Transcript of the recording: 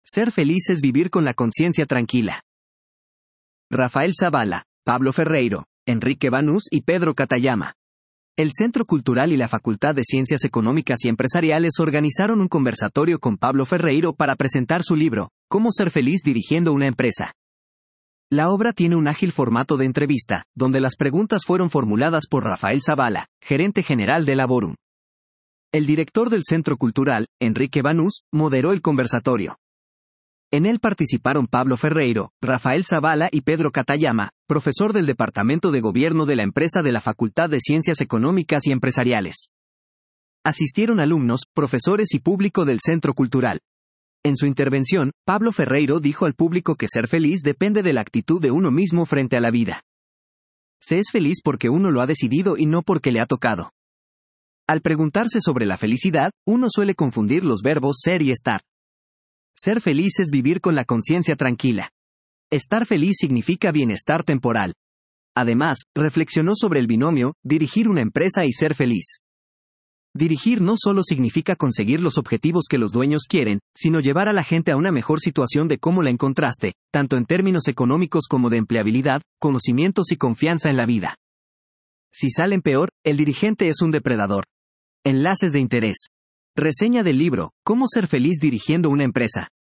Ser feliz es vivir con la conciencia tranquila. Rafael Zavala, Pablo Ferreiro, Enrique Banús y Pedro Katayama. El Centro Cultural y la Facultad de Ciencias Económicas y Empresariales organizaron un conversatorio con Pablo Ferreiro para presentar su libro, Cómo ser feliz dirigiendo una empresa. La obra tiene un ágil formato de entrevista, donde las preguntas fueron formuladas por Rafael Zavala, gerente general de Laborum. El director del Centro Cultural, Enrique Banús, moderó el conversatorio. En él participaron Pablo Ferreiro, Rafael Zavala y Pedro Katayama, profesor del Departamento de Gobierno de la empresa de la Facultad de Ciencias Económicas y Empresariales. Asistieron alumnos, profesores y público del Centro Cultural. En su intervención, Pablo Ferreiro dijo al público que ser feliz depende de la actitud de uno mismo frente a la vida. Se es feliz porque uno lo ha decidido y no porque le ha tocado. Al preguntarse sobre la felicidad, uno suele confundir los verbos ser y estar. Ser feliz es vivir con la conciencia tranquila. Estar feliz significa bienestar temporal. Además, reflexionó sobre el binomio, dirigir una empresa y ser feliz. Dirigir no solo significa conseguir los objetivos que los dueños quieren, sino llevar a la gente a una mejor situación de cómo la encontraste, tanto en términos económicos como de empleabilidad, conocimientos y confianza en la vida. Si salen peor, el dirigente es un depredador. Enlaces de interés. Reseña del libro, Cómo ser feliz dirigiendo una empresa.